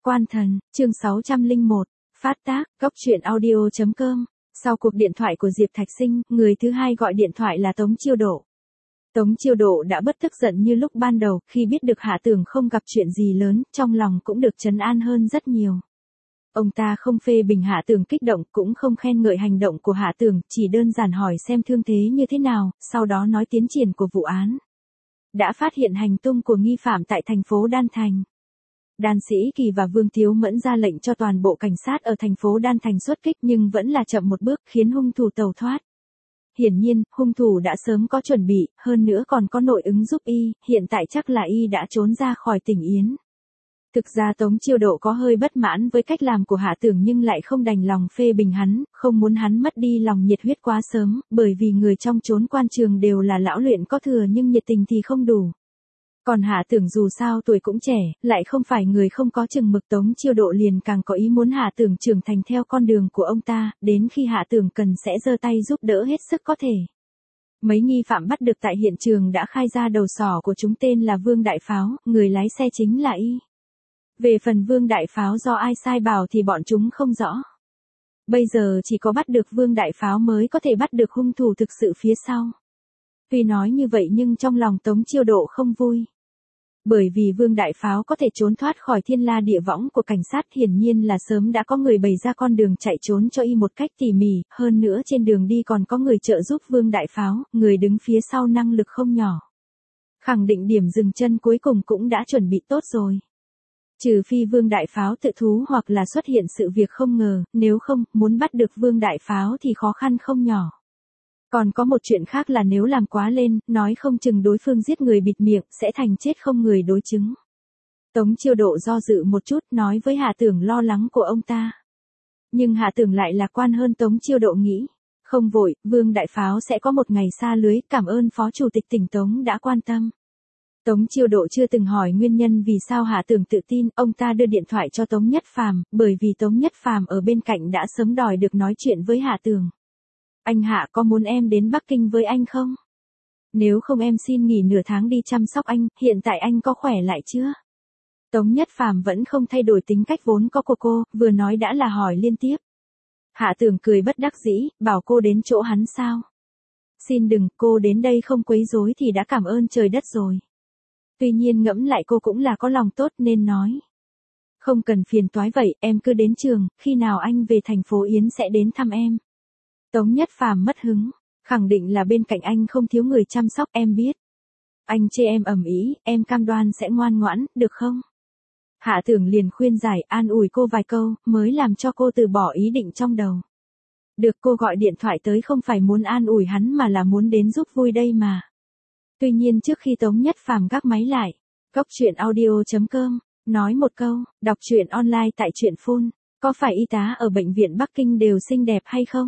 Quan thần, chương 601, phát tác, góc truyện audio.com. Sau cuộc điện thoại của Diệp Thạch Sinh, người thứ hai gọi điện thoại là Tống Chiêu Độ. Tống Chiêu Độ đã bất tức giận như lúc ban đầu, khi biết được Hạ Tưởng không gặp chuyện gì lớn, trong lòng cũng được trấn an hơn rất nhiều. Ông ta không phê bình Hạ Tưởng kích động, cũng không khen ngợi hành động của Hạ Tưởng, chỉ đơn giản hỏi xem thương thế như thế nào, sau đó nói tiến triển của vụ án. Đã phát hiện hành tung của nghi phạm tại thành phố Đan Thành. Đan Sĩ Kỳ và Vương Tiếu Mẫn ra lệnh cho toàn bộ cảnh sát ở thành phố Đan Thành xuất kích nhưng vẫn là chậm một bước khiến hung thủ tẩu thoát. Hiển nhiên, hung thủ đã sớm có chuẩn bị, hơn nữa còn có nội ứng giúp y, hiện tại chắc là y đã trốn ra khỏi tỉnh Yến. Thực ra Tống Chiêu Độ có hơi bất mãn với cách làm của Hạ Tưởng nhưng lại không đành lòng phê bình hắn, không muốn hắn mất đi lòng nhiệt huyết quá sớm, bởi vì người trong chốn quan trường đều là lão luyện có thừa nhưng nhiệt tình thì không đủ. Còn Hạ Tưởng dù sao tuổi cũng trẻ, lại không phải người không có chừng mực, Tống Chiêu Độ liền càng có ý muốn Hạ Tưởng trưởng thành theo con đường của ông ta, đến khi Hạ Tưởng cần sẽ giơ tay giúp đỡ hết sức có thể. Mấy nghi phạm bắt được tại hiện trường đã khai ra đầu sỏ của chúng tên là Vương Đại Pháo, người lái xe chính là y. Về phần Vương Đại Pháo do ai sai bảo thì bọn chúng không rõ. Bây giờ chỉ có bắt được Vương Đại Pháo mới có thể bắt được hung thủ thực sự phía sau. Tuy nói như vậy nhưng trong lòng Tống Chiêu Độ không vui. Bởi vì Vương Đại Pháo có thể trốn thoát khỏi thiên la địa võng của cảnh sát, hiển nhiên là sớm đã có người bày ra con đường chạy trốn cho y một cách tỉ mỉ, hơn nữa trên đường đi còn có người trợ giúp Vương Đại Pháo, người đứng phía sau năng lực không nhỏ. Khẳng định điểm dừng chân cuối cùng cũng đã chuẩn bị tốt rồi. Trừ phi Vương Đại Pháo tự thú hoặc là xuất hiện sự việc không ngờ, nếu không, muốn bắt được Vương Đại Pháo thì khó khăn không nhỏ. Còn có một chuyện khác là nếu làm quá lên, nói không chừng đối phương giết người bịt miệng, sẽ thành chết không người đối chứng. Tống Chiêu Độ do dự một chút, nói với Hạ Tưởng lo lắng của ông ta. Nhưng Hạ Tưởng lại lạc quan hơn Tống Chiêu Độ nghĩ. Không vội, Vương Đại Pháo sẽ có một ngày xa lưới, cảm ơn Phó Chủ tịch tỉnh Tống đã quan tâm. Tống Chiêu Độ chưa từng hỏi nguyên nhân vì sao Hạ Tưởng tự tin, ông ta đưa điện thoại cho Tống Nhất Phàm, bởi vì Tống Nhất Phàm ở bên cạnh đã sớm đòi được nói chuyện với Hạ Tưởng. Anh Hạ có muốn em đến Bắc Kinh với anh không? Nếu không em xin nghỉ nửa tháng đi chăm sóc anh, hiện tại anh có khỏe lại chưa? Tống Nhất Phàm vẫn không thay đổi tính cách vốn có của cô, vừa nói đã là hỏi liên tiếp. Hạ Tưởng cười bất đắc dĩ, bảo cô đến chỗ hắn sao? Xin đừng, cô đến đây không quấy rối thì đã cảm ơn trời đất rồi. Tuy nhiên ngẫm lại cô cũng là có lòng tốt nên nói. Không cần phiền toái vậy, em cứ đến trường, khi nào anh về thành phố Yến sẽ đến thăm em. Tống Nhất Phàm mất hứng, khẳng định là bên cạnh anh không thiếu người chăm sóc, em biết. Anh chê em ầm ĩ, em cam đoan sẽ ngoan ngoãn, được không? Hạ Tưởng liền khuyên giải, an ủi cô vài câu, mới làm cho cô từ bỏ ý định trong đầu. Được, cô gọi điện thoại tới không phải muốn an ủi hắn mà là muốn đến giúp vui đây mà. Tuy nhiên trước khi Tống Nhất Phàm gác máy lại, góc truyện audio.com, nói một câu, đọc truyện online tại truyện phone, có phải y tá ở bệnh viện Bắc Kinh đều xinh đẹp hay không?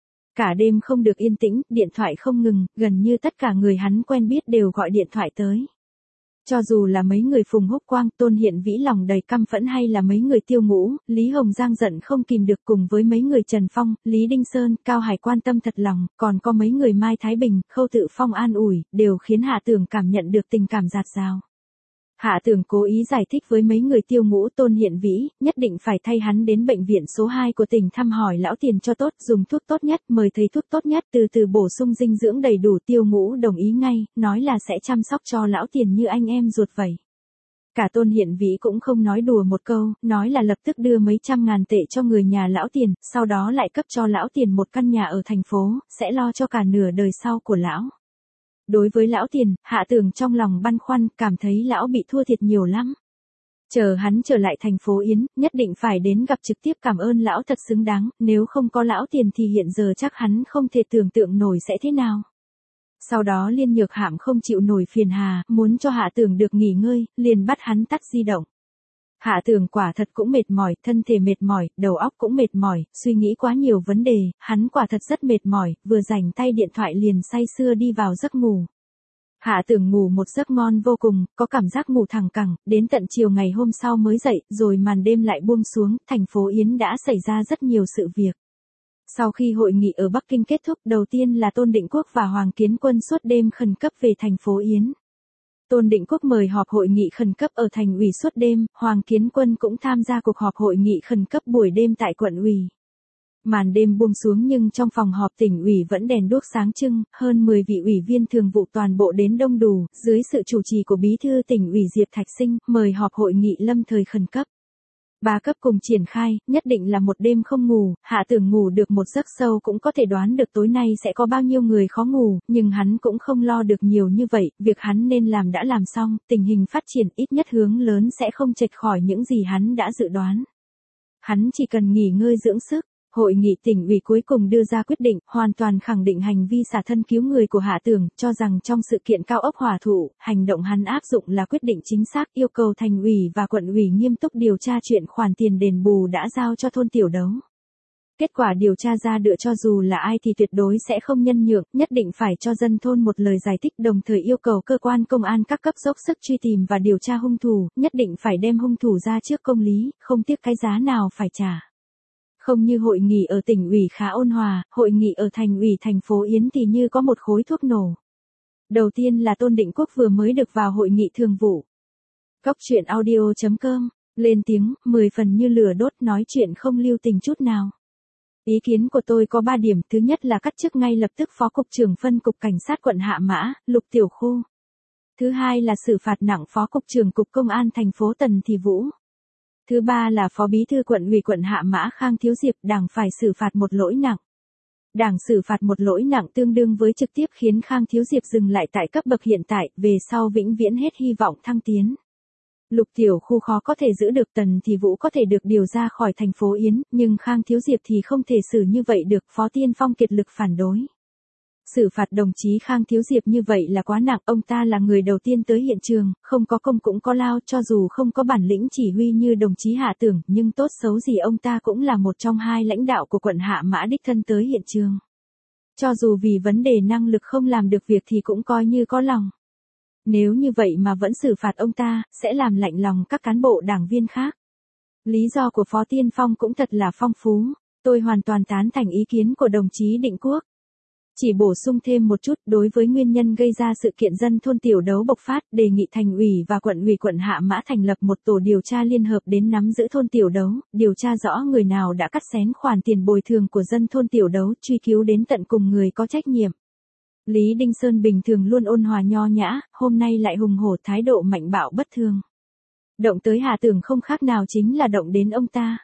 Cả đêm không được yên tĩnh, điện thoại không ngừng, gần như tất cả người hắn quen biết đều gọi điện thoại tới. Cho dù là mấy người Phùng Húc Quang, Tôn Hiện Vĩ lòng đầy căm phẫn hay là mấy người Tiêu Ngũ, Lý Hồng Giang giận không kìm được cùng với mấy người Trần Phong, Lý Đinh Sơn, Cao Hải quan tâm thật lòng, còn có mấy người Mai Thái Bình, Khâu Tự Phong an ủi, đều khiến Hạ Tưởng cảm nhận được tình cảm dạt dào. Hạ Tưởng cố ý giải thích với mấy người Tiêu Ngũ, Tôn Hiện Vĩ, nhất định phải thay hắn đến bệnh viện số 2 của tỉnh thăm hỏi lão tiền cho tốt, dùng thuốc tốt nhất, mời thầy thuốc tốt nhất, từ từ bổ sung dinh dưỡng đầy đủ. Tiêu Ngũ đồng ý ngay, nói là sẽ chăm sóc cho lão tiền như anh em ruột vậy. Cả Tôn Hiện Vĩ cũng không nói đùa một câu, nói là lập tức đưa mấy trăm ngàn tệ cho người nhà lão tiền, sau đó lại cấp cho lão tiền một căn nhà ở thành phố, sẽ lo cho cả nửa đời sau của lão. Đối với lão tiền, Hạ Tưởng trong lòng băn khoăn, cảm thấy lão bị thua thiệt nhiều lắm. Chờ hắn trở lại thành phố Yến, nhất định phải đến gặp trực tiếp cảm ơn lão thật xứng đáng, nếu không có lão tiền thì hiện giờ chắc hắn không thể tưởng tượng nổi sẽ thế nào. Sau đó Liên Nhược Hạm không chịu nổi phiền hà, muốn cho Hạ Tưởng được nghỉ ngơi, liền bắt hắn tắt di động. Hạ Tưởng quả thật cũng mệt mỏi, thân thể mệt mỏi, đầu óc cũng mệt mỏi, suy nghĩ quá nhiều vấn đề, hắn quả thật rất mệt mỏi, vừa rảnh tay điện thoại liền say sưa đi vào giấc ngủ. Hạ Tưởng ngủ một giấc ngon vô cùng, có cảm giác ngủ thẳng cẳng, đến tận chiều ngày hôm sau mới dậy, rồi màn đêm lại buông xuống, thành phố Yến đã xảy ra rất nhiều sự việc. Sau khi hội nghị ở Bắc Kinh kết thúc, đầu tiên là Tôn Định Quốc và Hoàng Kiến Quân suốt đêm khẩn cấp về thành phố Yến. Tôn Định Quốc mời họp hội nghị khẩn cấp ở thành ủy suốt đêm, Hoàng Kiến Quân cũng tham gia cuộc họp hội nghị khẩn cấp buổi đêm tại quận ủy. Màn đêm buông xuống nhưng trong phòng họp tỉnh ủy vẫn đèn đuốc sáng trưng, hơn 10 vị ủy viên thường vụ toàn bộ đến đông đủ, dưới sự chủ trì của Bí thư tỉnh ủy Diệp Thạch Sinh, mời họp hội nghị lâm thời khẩn cấp. 3 cấp cùng triển khai, nhất định là một đêm không ngủ, Hạ Tưởng ngủ được một giấc sâu cũng có thể đoán được tối nay sẽ có bao nhiêu người khó ngủ, nhưng hắn cũng không lo được nhiều như vậy, việc hắn nên làm đã làm xong, tình hình phát triển ít nhất hướng lớn sẽ không chệch khỏi những gì hắn đã dự đoán. Hắn chỉ cần nghỉ ngơi dưỡng sức. Hội nghị tỉnh ủy cuối cùng đưa ra quyết định, hoàn toàn khẳng định hành vi xả thân cứu người của Hạ Tưởng, cho rằng trong sự kiện cao ốc hỏa thụ, hành động hắn áp dụng là quyết định chính xác, yêu cầu thành ủy và quận ủy nghiêm túc điều tra chuyện khoản tiền đền bù đã giao cho thôn Tiểu Đấu. Kết quả điều tra ra được cho dù là ai thì tuyệt đối sẽ không nhân nhượng, nhất định phải cho dân thôn một lời giải thích, đồng thời yêu cầu cơ quan công an các cấp dốc sức truy tìm và điều tra hung thủ, nhất định phải đem hung thủ ra trước công lý, không tiếc cái giá nào phải trả. Không như hội nghị ở tỉnh ủy khá ôn hòa, hội nghị ở thành ủy thành phố Yến thì như có một khối thuốc nổ. Đầu tiên là Tôn Định Quốc vừa mới được vào hội nghị thường vụ. Cóc truyện audio.com, lên tiếng, 10 phần như lửa đốt, nói chuyện không lưu tình chút nào. Ý kiến của tôi có 3 điểm, thứ nhất là cắt chức ngay lập tức Phó Cục trưởng phân Cục Cảnh sát quận Hạ Mã, Lục Tiểu Khu. Thứ hai là xử phạt nặng Phó Cục trưởng Cục Công an thành phố Tần Thị Vũ. Thứ ba là Phó Bí thư quận ủy quận Hạ Mã Khang Thiếu Diệp, Đảng phải xử phạt một lỗi nặng. Đảng xử phạt một lỗi nặng tương đương với trực tiếp khiến Khang Thiếu Diệp dừng lại tại cấp bậc hiện tại, về sau vĩnh viễn hết hy vọng thăng tiến. Lục Tiểu Khu khó có thể giữ được, Tần Thị Vũ có thể được điều ra khỏi thành phố Yến, nhưng Khang Thiếu Diệp thì không thể xử như vậy được, Phó Tiên Phong kiệt lực phản đối. Xử phạt đồng chí Khang Thiếu Diệp như vậy là quá nặng, ông ta là người đầu tiên tới hiện trường, không có công cũng có lao, cho dù không có bản lĩnh chỉ huy như đồng chí Hạ Tưởng, nhưng tốt xấu gì ông ta cũng là một trong 2 lãnh đạo của quận Hạ Mã đích thân tới hiện trường. Cho dù vì vấn đề năng lực không làm được việc thì cũng coi như có lòng. Nếu như vậy mà vẫn xử phạt ông ta, sẽ làm lạnh lòng các cán bộ đảng viên khác. Lý do của Phó Tiên Phong cũng thật là phong phú, tôi hoàn toàn tán thành ý kiến của đồng chí Định Quốc. Chỉ bổ sung thêm một chút, đối với nguyên nhân gây ra sự kiện dân thôn Tiểu Đấu bộc phát, đề nghị thành ủy và quận ủy quận Hạ Mã thành lập một tổ điều tra liên hợp đến nắm giữ thôn Tiểu Đấu, điều tra rõ người nào đã cắt xén khoản tiền bồi thường của dân thôn Tiểu Đấu, truy cứu đến tận cùng người có trách nhiệm. Lý Đinh Sơn bình thường luôn ôn hòa nho nhã, hôm nay lại hùng hổ, thái độ mạnh bạo bất thường. Động tới Hạ Tưởng không khác nào chính là động đến ông ta.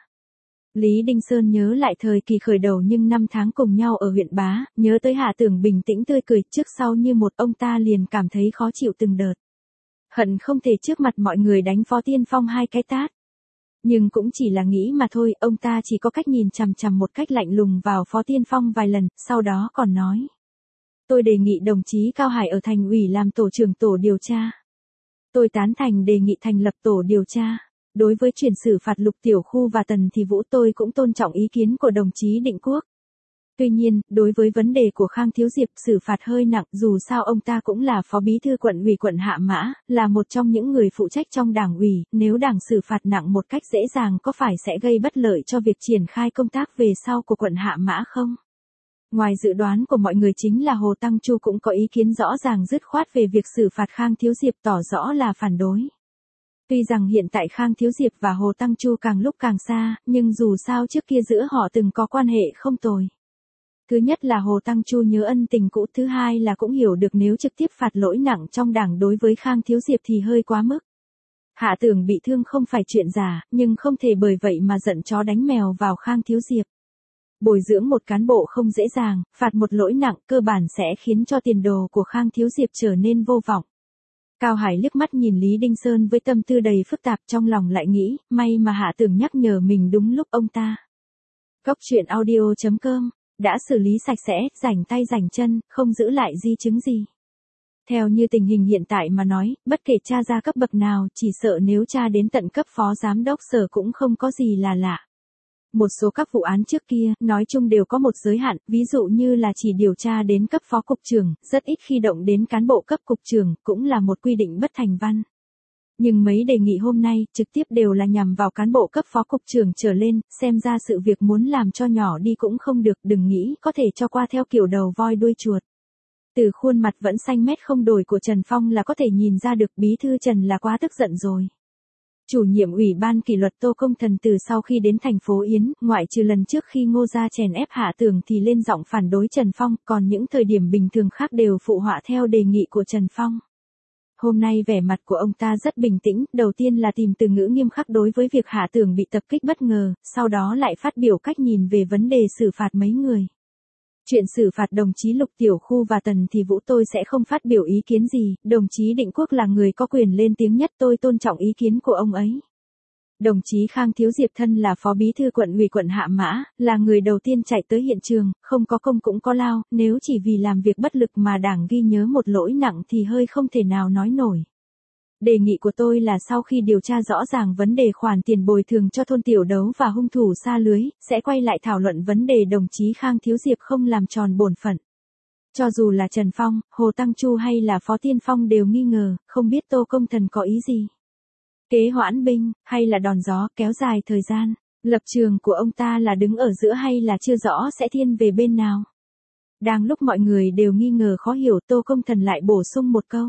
Lý Đinh Sơn nhớ lại thời kỳ khởi đầu nhưng 5 tháng cùng nhau ở huyện Bá, nhớ tới Hạ Tưởng bình tĩnh tươi cười, trước sau như một, ông ta liền cảm thấy khó chịu từng đợt. Hận không thể trước mặt mọi người đánh Phó Tiên Phong 2 cái tát. Nhưng cũng chỉ là nghĩ mà thôi, ông ta chỉ có cách nhìn chằm chằm một cách lạnh lùng vào Phó Tiên Phong vài lần, sau đó còn nói. Tôi đề nghị đồng chí Cao Hải ở thành ủy làm tổ trưởng tổ điều tra. Tôi tán thành đề nghị thành lập tổ điều tra. Đối với chuyện xử phạt Lục Tiểu Khu và Tần Thị Vũ tôi cũng tôn trọng ý kiến của đồng chí Định Quốc. Tuy nhiên, đối với vấn đề của Khang Thiếu Diệp xử phạt hơi nặng, dù sao ông ta cũng là Phó Bí thư quận ủy quận Hạ Mã, là một trong những người phụ trách trong đảng ủy, nếu đảng xử phạt nặng một cách dễ dàng có phải sẽ gây bất lợi cho việc triển khai công tác về sau của quận Hạ Mã không? Ngoài dự đoán của mọi người chính là Hồ Tăng Chu cũng có ý kiến rõ ràng dứt khoát về việc xử phạt Khang Thiếu Diệp, tỏ rõ là phản đối. Tuy rằng hiện tại Khang Thiếu Diệp và Hồ Tăng Chu càng lúc càng xa, nhưng dù sao trước kia giữa họ từng có quan hệ không tồi. Thứ nhất là Hồ Tăng Chu nhớ ân tình cũ, thứ hai là cũng hiểu được nếu trực tiếp phạt lỗi nặng trong đảng đối với Khang Thiếu Diệp thì hơi quá mức. Hạ Tưởng bị thương không phải chuyện giả, nhưng không thể bởi vậy mà giận chó đánh mèo vào Khang Thiếu Diệp. Bồi dưỡng một cán bộ không dễ dàng, phạt một lỗi nặng cơ bản sẽ khiến cho tiền đồ của Khang Thiếu Diệp trở nên vô vọng. Cao Hải liếc mắt nhìn Lý Đinh Sơn với tâm tư đầy phức tạp, trong lòng lại nghĩ, may mà Hạ Tưởng nhắc nhở mình đúng lúc ông ta. Cóc truyện audio.com, đã xử lý sạch sẽ, rảnh tay rảnh chân, không giữ lại di chứng gì. Theo như tình hình hiện tại mà nói, bất kể tra ra cấp bậc nào, chỉ sợ nếu tra đến tận cấp phó giám đốc sở cũng không có gì là lạ. Một số các vụ án trước kia, nói chung đều có một giới hạn, ví dụ như là chỉ điều tra đến cấp phó cục trưởng, rất ít khi động đến cán bộ cấp cục trưởng, cũng là một quy định bất thành văn. Nhưng mấy đề nghị hôm nay, trực tiếp đều là nhằm vào cán bộ cấp phó cục trưởng trở lên, xem ra sự việc muốn làm cho nhỏ đi cũng không được, đừng nghĩ có thể cho qua theo kiểu đầu voi đuôi chuột. Từ khuôn mặt vẫn xanh mét không đổi của Trần Phong là có thể nhìn ra được bí thư Trần là quá tức giận rồi. Chủ nhiệm ủy ban kỷ luật Tô Công Thần từ sau khi đến thành phố Yến, ngoại trừ lần trước khi Ngô Gia chèn ép Hạ Tường thì lên giọng phản đối Trần Phong, còn những thời điểm bình thường khác đều phụ họa theo đề nghị của Trần Phong. Hôm nay vẻ mặt của ông ta rất bình tĩnh, đầu tiên là tìm từ ngữ nghiêm khắc đối với việc Hạ Tường bị tập kích bất ngờ, sau đó lại phát biểu cách nhìn về vấn đề xử phạt mấy người. Chuyện xử phạt đồng chí Lục Tiểu Khu và Tần Thì Vũ tôi sẽ không phát biểu ý kiến gì, đồng chí Định Quốc là người có quyền lên tiếng nhất, tôi tôn trọng ý kiến của ông ấy. Đồng chí Khang Thiếu Diệp thân là phó bí thư quận ủy quận Hạ Mã, là người đầu tiên chạy tới hiện trường, không có công cũng có lao, nếu chỉ vì làm việc bất lực mà đảng ghi nhớ một lỗi nặng thì hơi không thể nào nói nổi. Đề nghị của tôi là sau khi điều tra rõ ràng vấn đề khoản tiền bồi thường cho thôn Tiểu Đấu và hung thủ sa lưới, sẽ quay lại thảo luận vấn đề đồng chí Khang Thiếu Diệp không làm tròn bổn phận. Cho dù là Trần Phong, Hồ Tăng Chu hay là Phó Tiên Phong đều nghi ngờ, không biết Tô Công Thần có ý gì. Kế hoãn binh, hay là đòn gió, kéo dài thời gian, lập trường của ông ta là đứng ở giữa hay là chưa rõ sẽ thiên về bên nào. Đang lúc mọi người đều nghi ngờ khó hiểu, Tô Công Thần lại bổ sung một câu.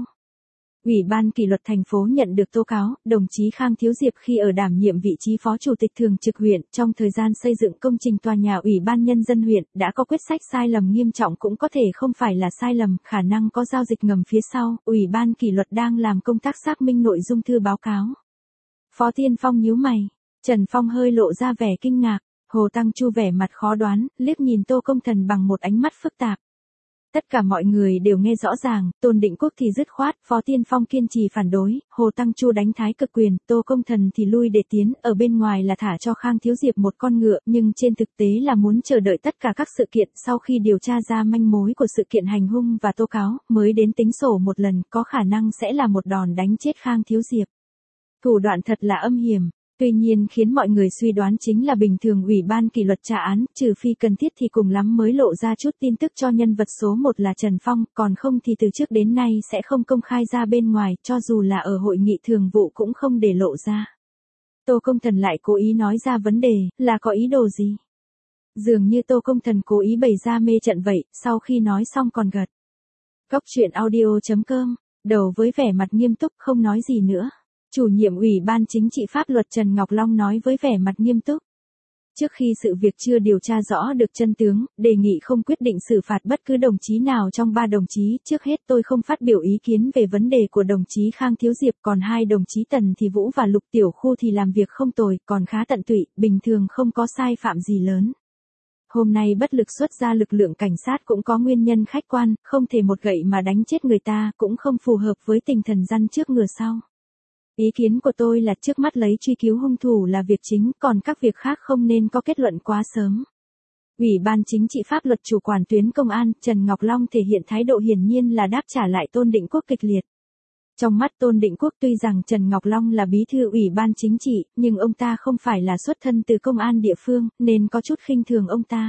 Ủy ban kỷ luật thành phố nhận được tố cáo, đồng chí Khang Thiếu Diệp khi ở đảm nhiệm vị trí phó chủ tịch thường trực huyện, trong thời gian xây dựng công trình tòa nhà Ủy ban Nhân dân huyện, đã có quyết sách sai lầm nghiêm trọng, cũng có thể không phải là sai lầm, khả năng có giao dịch ngầm phía sau, Ủy ban kỷ luật đang làm công tác xác minh nội dung thư báo cáo. Phó Tiên Phong nhíu mày, Trần Phong hơi lộ ra vẻ kinh ngạc, Hồ Tăng Chu vẻ mặt khó đoán, liếc nhìn Tô Công Thần bằng một ánh mắt phức tạp. Tất cả mọi người đều nghe rõ ràng, Tôn Định Quốc thì dứt khoát, Phó Tiên Phong kiên trì phản đối, Hồ Tăng Chu đánh thái cực quyền, Tô Công Thần thì lui để tiến, ở bên ngoài là thả cho Khang Thiếu Diệp một con ngựa, nhưng trên thực tế là muốn chờ đợi tất cả các sự kiện, sau khi điều tra ra manh mối của sự kiện hành hung và tố cáo, mới đến tính sổ một lần, có khả năng sẽ là một đòn đánh chết Khang Thiếu Diệp. Thủ đoạn thật là âm hiểm. Tuy nhiên khiến mọi người suy đoán chính là bình thường Ủy ban kỷ luật tra án, trừ phi cần thiết thì cùng lắm mới lộ ra chút tin tức cho nhân vật số 1 là Trần Phong, còn không thì từ trước đến nay sẽ không công khai ra bên ngoài, cho dù là ở hội nghị thường vụ cũng không để lộ ra. Tô Công Thần lại cố ý nói ra vấn đề, là có ý đồ gì? Dường như Tô Công Thần cố ý bày ra mê trận vậy, sau khi nói xong còn gật. Góc truyện audio.com, đầu với vẻ mặt nghiêm túc không nói gì nữa. Chủ nhiệm Ủy ban Chính trị Pháp luật Trần Ngọc Long nói với vẻ mặt nghiêm túc. Trước khi sự việc chưa điều tra rõ được chân tướng, đề nghị không quyết định xử phạt bất cứ đồng chí nào trong 3 đồng chí. Trước hết tôi không phát biểu ý kiến về vấn đề của đồng chí Khang Thiếu Diệp, còn 2 đồng chí Tần Thì Vũ và Lục Tiểu Khu thì làm việc không tồi, còn khá tận tụy, bình thường không có sai phạm gì lớn. Hôm nay bất lực xuất ra lực lượng cảnh sát cũng có nguyên nhân khách quan, không thể một gậy mà đánh chết người ta, cũng không phù hợp với tinh thần răn trước ngừa sau. Ý kiến của tôi là trước mắt lấy truy cứu hung thủ là việc chính, còn các việc khác không nên có kết luận quá sớm. Ủy ban Chính trị Pháp luật chủ quản tuyến công an, Trần Ngọc Long thể hiện thái độ hiển nhiên là đáp trả lại Tôn Định Quốc kịch liệt. Trong mắt Tôn Định Quốc tuy rằng Trần Ngọc Long là bí thư Ủy ban Chính trị, nhưng ông ta không phải là xuất thân từ công an địa phương, nên có chút khinh thường ông ta.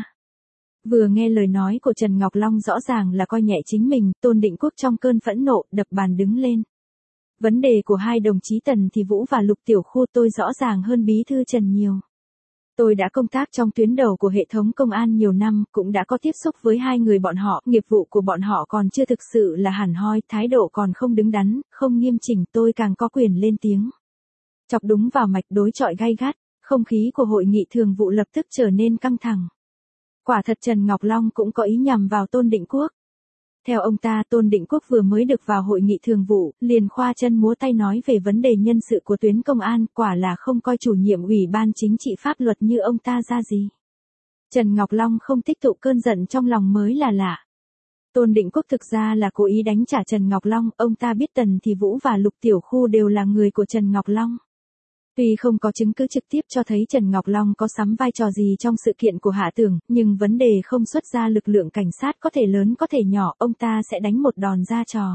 Vừa nghe lời nói của Trần Ngọc Long rõ ràng là coi nhẹ chính mình, Tôn Định Quốc trong cơn phẫn nộ, đập bàn đứng lên. Vấn đề của 2 đồng chí Tần Thì Vũ và Lục Tiểu Khu tôi rõ ràng hơn bí thư Trần nhiều. Tôi đã công tác trong tuyến đầu của hệ thống công an nhiều năm, cũng đã có tiếp xúc với 2 người bọn họ, nghiệp vụ của bọn họ còn chưa thực sự là hẳn hoi, thái độ còn không đứng đắn, không nghiêm chỉnh, tôi càng có quyền lên tiếng. Chọc đúng vào mạch, đối chọi gay gắt, không khí của hội nghị thường vụ lập tức trở nên căng thẳng. Quả thật Trần Ngọc Long cũng có ý nhằm vào Tôn Định Quốc. Theo ông ta, Tôn Định Quốc vừa mới được vào hội nghị thường vụ, liền khoa chân múa tay nói về vấn đề nhân sự của tuyến công an, quả là không coi chủ nhiệm Ủy ban Chính trị Pháp luật như ông ta ra gì. Trần Ngọc Long không tích tụ cơn giận trong lòng mới là lạ. Tôn Định Quốc thực ra là cố ý đánh trả Trần Ngọc Long, ông ta biết Tần Thì Vũ và Lục Tiểu Khu đều là người của Trần Ngọc Long. Tuy không có chứng cứ trực tiếp cho thấy Trần Ngọc Long có sắm vai trò gì trong sự kiện của Hạ Tường, nhưng vấn đề không xuất ra lực lượng cảnh sát có thể lớn có thể nhỏ, ông ta sẽ đánh một đòn ra trò.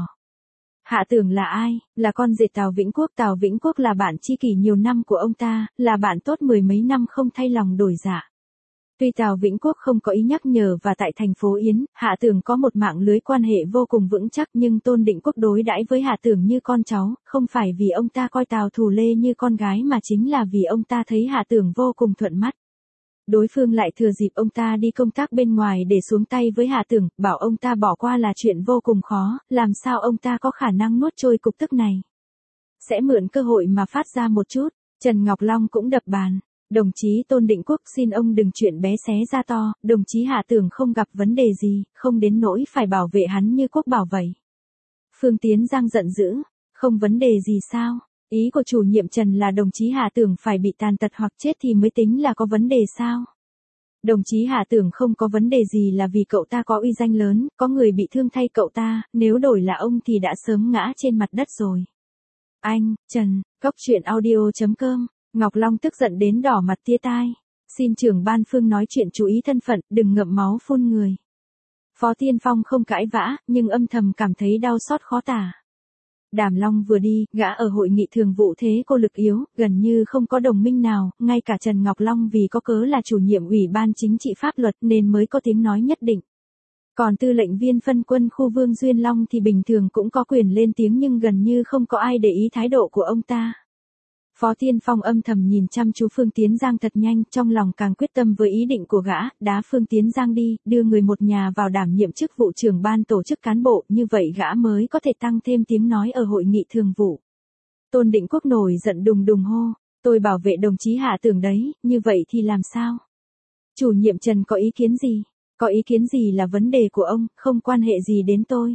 Hạ Tường là ai? Là con rể Tào Vĩnh Quốc. Tào Vĩnh Quốc là bạn tri kỷ nhiều năm của ông ta, là bạn tốt 10 mấy năm không thay lòng đổi dạ. Tuy Tào Vĩnh Quốc không có ý nhắc nhở và tại thành phố Yến, Hạ Tường có một mạng lưới quan hệ vô cùng vững chắc, nhưng Tôn Định Quốc đối đãi với Hạ Tường như con cháu, không phải vì ông ta coi Tào Thù Lê như con gái mà chính là vì ông ta thấy Hạ Tường vô cùng thuận mắt. Đối phương lại thừa dịp ông ta đi công tác bên ngoài để xuống tay với Hạ Tưởng, bảo ông ta bỏ qua là chuyện vô cùng khó, làm sao ông ta có khả năng nuốt trôi cục tức này. Sẽ mượn cơ hội mà phát ra một chút. Trần Ngọc Long cũng đập bàn. Đồng chí Tôn Định Quốc xin ông đừng chuyện bé xé ra to, đồng chí Hạ Tưởng không gặp vấn đề gì, không đến nỗi phải bảo vệ hắn như quốc bảo vậy. Phương Tiến Giang giận dữ, không vấn đề gì sao? Ý của chủ nhiệm Trần là đồng chí Hạ Tưởng phải bị tàn tật hoặc chết thì mới tính là có vấn đề sao? Đồng chí Hạ Tưởng không có vấn đề gì là vì cậu ta có uy danh lớn, có người bị thương thay cậu ta, nếu đổi là ông thì đã sớm ngã trên mặt đất rồi. Anh, Trần, Góc Chuyện Audio.com, Ngọc Long tức giận đến đỏ mặt tia tai. Xin trưởng ban Phương nói chuyện chú ý thân phận, đừng ngậm máu phun người. Phó Tiên Phong không cãi vã, nhưng âm thầm cảm thấy đau xót khó tả. Đàm Long vừa đi, gã ở hội nghị thường vụ thế cô lực yếu, gần như không có đồng minh nào, ngay cả Trần Ngọc Long vì có cớ là chủ nhiệm Ủy ban Chính trị Pháp luật nên mới có tiếng nói nhất định. Còn tư lệnh viên phân quân khu Vương Duyên Long thì bình thường cũng có quyền lên tiếng nhưng gần như không có ai để ý thái độ của ông ta. Phó Tiên Phong âm thầm nhìn chăm chú Phương Tiến Giang thật nhanh, trong lòng càng quyết tâm với ý định của gã, đá Phương Tiến Giang đi, đưa người một nhà vào đảm nhiệm chức vụ trưởng ban tổ chức cán bộ, như vậy gã mới có thể tăng thêm tiếng nói ở hội nghị thường vụ. Tôn Định Quốc nổi giận đùng đùng hô, tôi bảo vệ đồng chí Hạ Tưởng đấy, như vậy thì làm sao? Chủ nhiệm Trần có ý kiến gì? Có ý kiến gì là vấn đề của ông, không quan hệ gì đến tôi.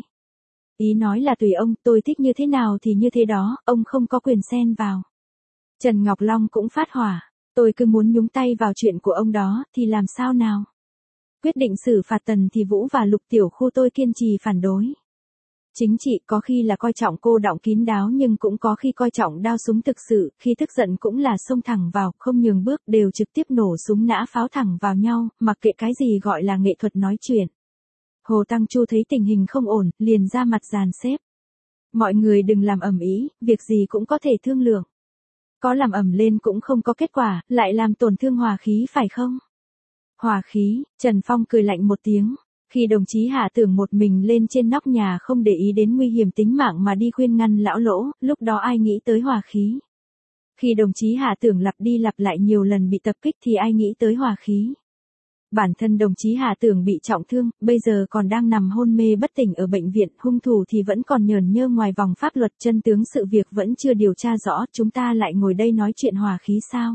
Ý nói là tùy ông, tôi thích như thế nào thì như thế đó, ông không có quyền xen vào. Trần Ngọc Long cũng phát hỏa, tôi cứ muốn nhúng tay vào chuyện của ông đó, thì làm sao nào? Quyết định xử phạt Tần Thì Vũ và Lục Tiểu Khu tôi kiên trì phản đối. Chính trị có khi là coi trọng cô đọng kín đáo nhưng cũng có khi coi trọng đao súng thực sự, khi tức giận cũng là xông thẳng vào, không nhường bước đều trực tiếp nổ súng nã pháo thẳng vào nhau, mặc kệ cái gì gọi là nghệ thuật nói chuyện. Hồ Tăng Chu thấy tình hình không ổn, liền ra mặt dàn xếp. Mọi người đừng làm ầm ĩ, việc gì cũng có thể thương lượng. Có làm ầm lên cũng không có kết quả, lại làm tổn thương hòa khí phải không? Hòa khí, Trần Phong cười lạnh một tiếng. Khi đồng chí Hạ Tưởng một mình lên trên nóc nhà không để ý đến nguy hiểm tính mạng mà đi khuyên ngăn lão Lỗ, lúc đó ai nghĩ tới hòa khí? Khi đồng chí Hạ Tưởng lặp đi lặp lại nhiều lần bị tập kích thì ai nghĩ tới hòa khí? Bản thân đồng chí Hạ Tưởng bị trọng thương, bây giờ còn đang nằm hôn mê bất tỉnh ở bệnh viện, hung thủ thì vẫn còn nhờn nhơ ngoài vòng pháp luật, chân tướng sự việc vẫn chưa điều tra rõ, chúng ta lại ngồi đây nói chuyện hòa khí sao?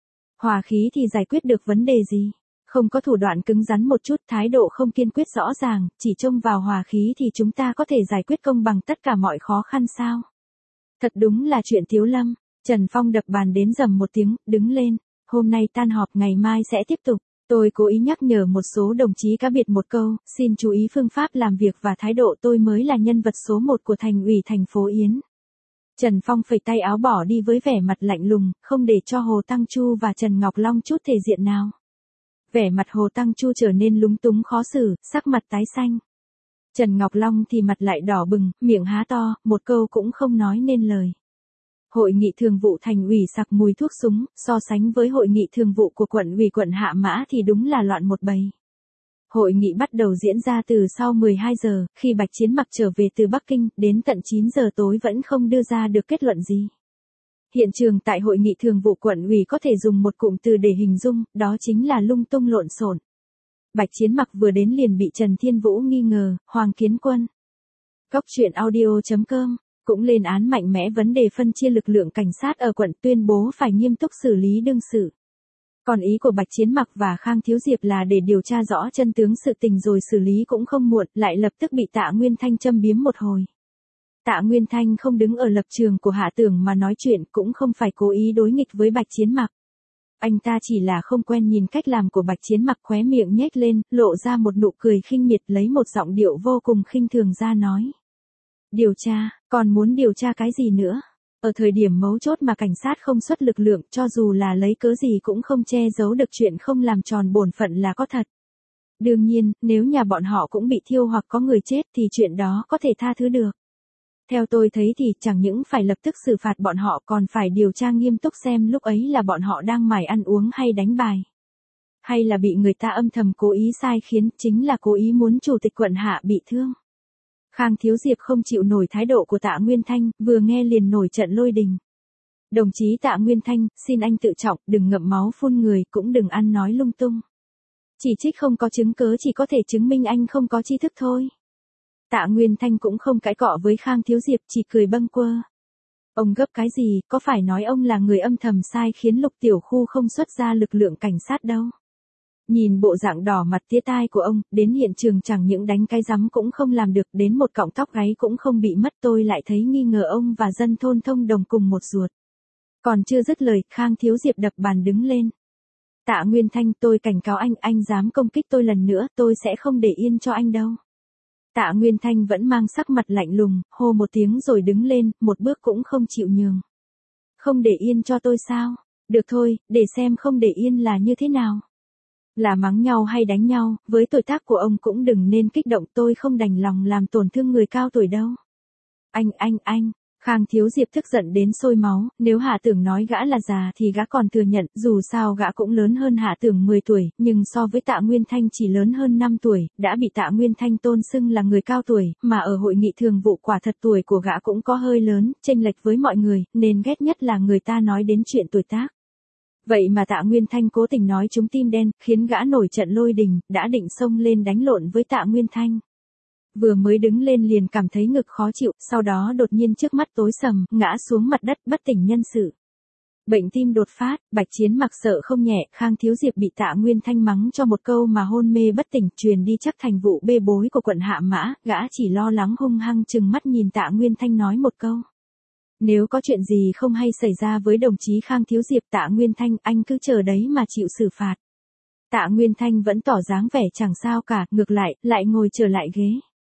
Hòa khí thì giải quyết được vấn đề gì? Không có thủ đoạn cứng rắn một chút, thái độ không kiên quyết rõ ràng, chỉ trông vào hòa khí thì chúng ta có thể giải quyết công bằng tất cả mọi khó khăn sao? Thật đúng là chuyện thiếu lâm. Trần Phong đập bàn đến rầm một tiếng, đứng lên. Hôm nay tan họp, ngày mai sẽ tiếp tục. Tôi cố ý nhắc nhở một số đồng chí cá biệt một câu, xin chú ý phương pháp làm việc và thái độ, tôi mới là nhân vật số 1 của thành ủy thành phố Yến. Trần Phong phẩy tay áo bỏ đi với vẻ mặt lạnh lùng, không để cho Hồ Tăng Chu và Trần Ngọc Long chút thể diện nào. Vẻ mặt Hồ Tăng Chu trở nên lúng túng khó xử, sắc mặt tái xanh. Trần Ngọc Long thì mặt lại đỏ bừng, miệng há to, một câu cũng không nói nên lời. Hội nghị thường vụ thành ủy sặc mùi thuốc súng, so sánh với hội nghị thường vụ của quận ủy quận Hạ Mã thì đúng là loạn một bầy. Hội nghị bắt đầu diễn ra từ sau 12 giờ, khi Bạch Chiến Mặc trở về từ Bắc Kinh, đến tận 9 giờ tối vẫn không đưa ra được kết luận gì. Hiện trường tại hội nghị thường vụ quận ủy có thể dùng một cụm từ để hình dung, đó chính là lung tung lộn xộn. Bạch Chiến Mặc vừa đến liền bị Trần Thiên Vũ nghi ngờ, Hoàng Kiến Quân. Góc Chuyện Audio.com cũng lên án mạnh mẽ vấn đề phân chia lực lượng cảnh sát ở quận, tuyên bố phải nghiêm túc xử lý đương sự. Còn ý của Bạch Chiến Mặc và Khang Thiếu Diệp là để điều tra rõ chân tướng sự tình rồi xử lý cũng không muộn, lại lập tức bị Tạ Nguyên Thanh châm biếm một hồi. Tạ Nguyên Thanh không đứng ở lập trường của Hạ Tưởng mà nói chuyện, cũng không phải cố ý đối nghịch với Bạch Chiến Mặc. Anh ta chỉ là không quen nhìn cách làm của Bạch Chiến Mặc, khóe miệng nhếch lên, lộ ra một nụ cười khinh miệt, lấy một giọng điệu vô cùng khinh thường ra nói. Điều tra, còn muốn điều tra cái gì nữa? Ở thời điểm mấu chốt mà cảnh sát không xuất lực lượng, cho dù là lấy cớ gì cũng không che giấu được chuyện không làm tròn bổn phận là có thật. Đương nhiên, nếu nhà bọn họ cũng bị thiêu hoặc có người chết thì chuyện đó có thể tha thứ được. Theo tôi thấy thì chẳng những phải lập tức xử phạt bọn họ, còn phải điều tra nghiêm túc xem lúc ấy là bọn họ đang mải ăn uống hay đánh bài. Hay là bị người ta âm thầm cố ý sai khiến, chính là cố ý muốn chủ tịch quận Hạ bị thương. Khang Thiếu Diệp không chịu nổi thái độ của Tạ Nguyên Thanh, vừa nghe liền nổi trận lôi đình. Đồng chí Tạ Nguyên Thanh, xin anh tự trọng, đừng ngậm máu phun người, cũng đừng ăn nói lung tung. Chỉ trích không có chứng cớ chỉ có thể chứng minh anh không có tri thức thôi. Tạ Nguyên Thanh cũng không cãi cọ với Khang Thiếu Diệp, chỉ cười bâng quơ. Ông gấp cái gì, có phải nói ông là người âm thầm sai khiến Lục Tiểu Khu không xuất ra lực lượng cảnh sát đâu. Nhìn bộ dạng đỏ mặt tía tai của ông, đến hiện trường chẳng những đánh cái rắm cũng không làm được, đến một cọng tóc gáy cũng không bị mất, tôi lại thấy nghi ngờ ông và dân thôn thông đồng cùng một ruột. Còn chưa dứt lời, Khang Thiếu Diệp đập bàn đứng lên. Tạ Nguyên Thanh, tôi cảnh cáo anh dám công kích tôi lần nữa, tôi sẽ không để yên cho anh đâu. Tạ Nguyên Thanh vẫn mang sắc mặt lạnh lùng, hô một tiếng rồi đứng lên, một bước cũng không chịu nhường. Không để yên cho tôi sao? Được thôi, để xem không để yên là như thế nào. Là mắng nhau hay đánh nhau, với tuổi tác của ông cũng đừng nên kích động, tôi không đành lòng làm tổn thương người cao tuổi đâu. Anh, Khang Thiếu Diệp tức giận đến sôi máu, nếu Hạ Tưởng nói gã là già thì gã còn thừa nhận, dù sao gã cũng lớn hơn Hạ Tưởng 10 tuổi, nhưng so với Tạ Nguyên Thanh chỉ lớn hơn 5 tuổi, đã bị Tạ Nguyên Thanh tôn xưng là người cao tuổi, mà ở hội nghị thường vụ quả thật tuổi của gã cũng có hơi lớn, chênh lệch với mọi người, nên ghét nhất là người ta nói đến chuyện tuổi tác. Vậy mà Tạ Nguyên Thanh cố tình nói trúng tim đen, khiến gã nổi trận lôi đình, đã định xông lên đánh lộn với Tạ Nguyên Thanh. Vừa mới đứng lên liền cảm thấy ngực khó chịu, sau đó đột nhiên trước mắt tối sầm, ngã xuống mặt đất bất tỉnh nhân sự. Bệnh tim đột phát, Bạch Chiến Mặc sợ không nhẹ, Khang Thiếu Diệp bị Tạ Nguyên Thanh mắng cho một câu mà hôn mê bất tỉnh, truyền đi chắc thành vụ bê bối của quận Hạ Mã, gã chỉ lo lắng hung hăng trừng mắt nhìn Tạ Nguyên Thanh nói một câu. Nếu có chuyện gì không hay xảy ra với đồng chí Khang Thiếu Diệp, Tạ Nguyên Thanh, anh cứ chờ đấy mà chịu xử phạt. Tạ Nguyên Thanh vẫn tỏ dáng vẻ chẳng sao cả, ngược lại ngồi trở lại ghế.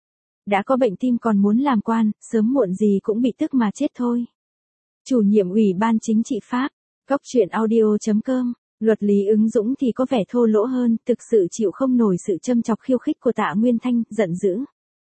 Đã có bệnh tim còn muốn làm quan, sớm muộn gì cũng bị tức mà chết thôi. Chủ nhiệm Ủy ban Chính trị Pháp, Góc Chuyện Audio.com, Luật Lý Ứng Dũng thì có vẻ thô lỗ hơn, thực sự chịu không nổi sự châm chọc khiêu khích của Tạ Nguyên Thanh, giận dữ.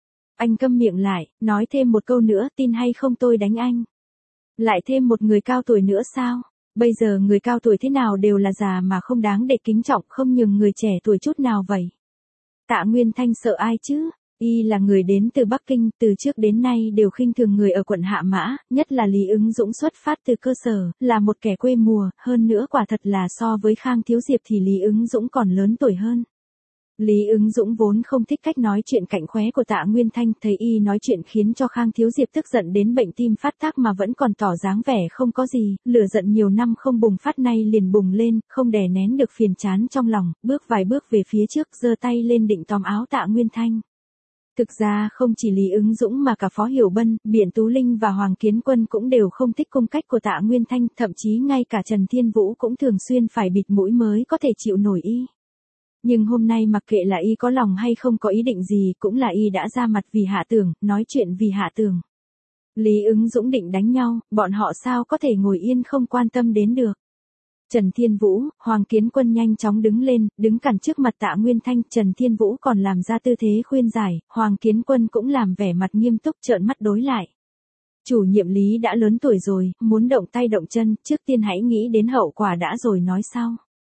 Anh câm miệng lại, nói thêm một câu nữa, tin hay không tôi đánh anh. Lại thêm một người cao tuổi nữa sao? Bây giờ người cao tuổi thế nào đều là già mà không đáng để kính trọng, không nhường người trẻ tuổi chút nào vậy. Tạ Nguyên Thanh sợ ai chứ? Y là người đến từ Bắc Kinh, từ trước đến nay đều khinh thường người ở quận Hạ Mã, nhất là Lý Ứng Dũng xuất phát từ cơ sở, là một kẻ quê mùa, hơn nữa quả thật là so với Khang Thiếu Diệp thì Lý Ứng Dũng còn lớn tuổi hơn. Lý Ứng Dũng vốn không thích cách nói chuyện cạnh khóe của Tạ Nguyên Thanh, thấy y nói chuyện khiến cho Khang Thiếu Diệp tức giận đến bệnh tim phát tác mà vẫn còn tỏ dáng vẻ không có gì, lửa giận nhiều năm không bùng phát nay liền bùng lên, không đè nén được phiền chán trong lòng, bước vài bước về phía trước, giơ tay lên định tóm áo Tạ Nguyên Thanh. Thực ra không chỉ Lý Ứng Dũng mà cả Phó Hiểu Bân, Biện Tú Linh và Hoàng Kiến Quân cũng đều không thích cung cách của Tạ Nguyên Thanh, thậm chí ngay cả Trần Thiên Vũ cũng thường xuyên phải bịt mũi mới có thể chịu nổi y. Nhưng hôm nay mặc kệ là y có lòng hay không có ý định gì, cũng là y đã ra mặt vì Hạ Tưởng, nói chuyện vì Hạ Tưởng. Lý Ứng Dũng định đánh nhau, bọn họ sao có thể ngồi yên không quan tâm đến được. Trần Thiên Vũ, Hoàng Kiến Quân nhanh chóng đứng lên, đứng cản trước mặt Tạ Nguyên Thanh, Trần Thiên Vũ còn làm ra tư thế khuyên giải, Hoàng Kiến Quân cũng làm vẻ mặt nghiêm túc trợn mắt đối lại. Chủ nhiệm Lý đã lớn tuổi rồi, muốn động tay động chân, trước tiên hãy nghĩ đến hậu quả đã rồi nói sau.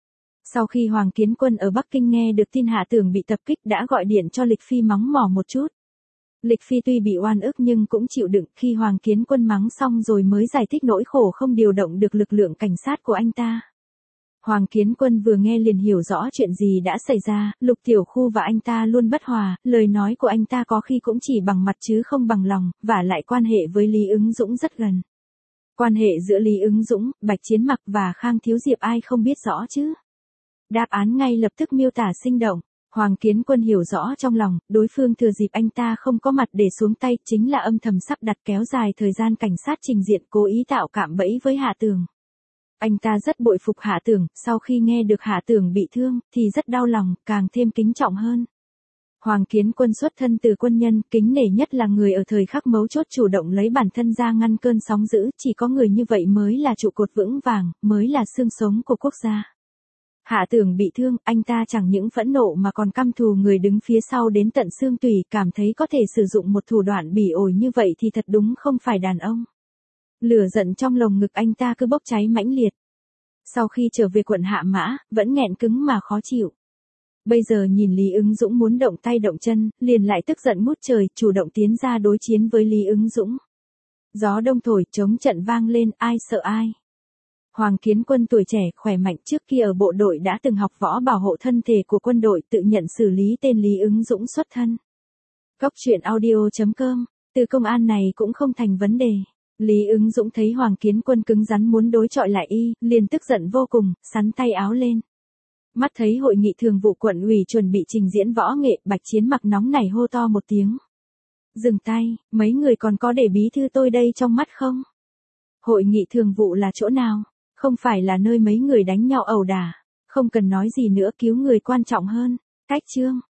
Sau khi Hoàng Kiến Quân ở Bắc Kinh nghe được tin Hạ Tưởng bị tập kích đã gọi điện cho Lịch Phi mắng mỏ một chút. Lịch Phi tuy bị oan ức nhưng cũng chịu đựng, khi Hoàng Kiến Quân mắng xong rồi mới giải thích nỗi khổ không điều động được lực lượng cảnh sát của anh ta. Hoàng Kiến Quân vừa nghe liền hiểu rõ chuyện gì đã xảy ra, Lục Tiểu Khu và anh ta luôn bất hòa, lời nói của anh ta có khi cũng chỉ bằng mặt chứ không bằng lòng, và lại quan hệ với Lý Ứng Dũng rất gần. Quan hệ giữa Lý Ứng Dũng, Bạch Chiến Mặc và Khang Thiếu Diệp ai không biết rõ chứ? Đáp án ngay lập tức miêu tả sinh động. Hoàng Kiến Quân hiểu rõ trong lòng, đối phương thừa dịp anh ta không có mặt để xuống tay, chính là âm thầm sắp đặt kéo dài thời gian cảnh sát trình diện, cố ý tạo cạm bẫy với Hạ Tưởng. Anh ta rất bội phục Hạ Tưởng, sau khi nghe được Hạ Tưởng bị thương, thì rất đau lòng, càng thêm kính trọng hơn. Hoàng Kiến Quân xuất thân từ quân nhân, kính nể nhất là người ở thời khắc mấu chốt chủ động lấy bản thân ra ngăn cơn sóng dữ, chỉ có người như vậy mới là trụ cột vững vàng, mới là xương sống của quốc gia. Hạ Tưởng bị thương, anh ta chẳng những phẫn nộ mà còn căm thù người đứng phía sau đến tận xương tủy, cảm thấy có thể sử dụng một thủ đoạn bỉ ổi như vậy thì thật đúng không phải đàn ông. Lửa giận trong lồng ngực anh ta cứ bốc cháy mãnh liệt. Sau khi trở về quận Hạ Mã, vẫn nghẹn cứng mà khó chịu. Bây giờ nhìn Lý Ứng Dũng muốn động tay động chân, liền lại tức giận ngút trời, chủ động tiến ra đối chiến với Lý Ứng Dũng. Gió đông thổi, trống trận vang lên, ai sợ ai. Hoàng Kiến Quân tuổi trẻ khỏe mạnh trước kia ở bộ đội đã từng học võ bảo hộ thân thể của quân đội, tự nhận xử lý tên Lý Ứng Dũng xuất thân. Góc truyện audio.com, từ công an này cũng không thành vấn đề. Lý Ứng Dũng thấy Hoàng Kiến Quân cứng rắn muốn đối chọi lại y, liền tức giận vô cùng, sắn tay áo lên. Mắt thấy hội nghị thường vụ quận ủy chuẩn bị trình diễn võ nghệ, Bạch Chiến mặc nóng nảy hô to một tiếng. Dừng tay, mấy người còn có để bí thư tôi đây trong mắt không? Hội nghị thường vụ là chỗ nào? Không phải là nơi mấy người đánh nhau ẩu đả. Không cần nói gì nữa, cứu người quan trọng hơn. Cách chương.